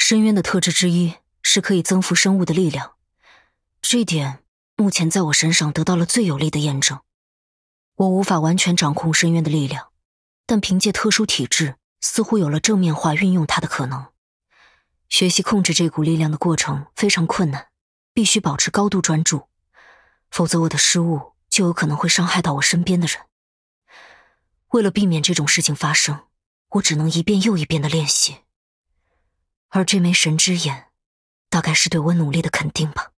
深渊的特质之一是可以增幅生物的力量，这一点目前在我身上得到了最有力的验证。我无法完全掌控深渊的力量，但凭借特殊体质，似乎有了正面化运用它的可能。学习控制这股力量的过程非常困难，必须保持高度专注，否则我的失误就有可能会伤害到我身边的人。为了避免这种事情发生，我只能一遍又一遍地练习。而这枚神之眼，大概是对我努力的肯定吧。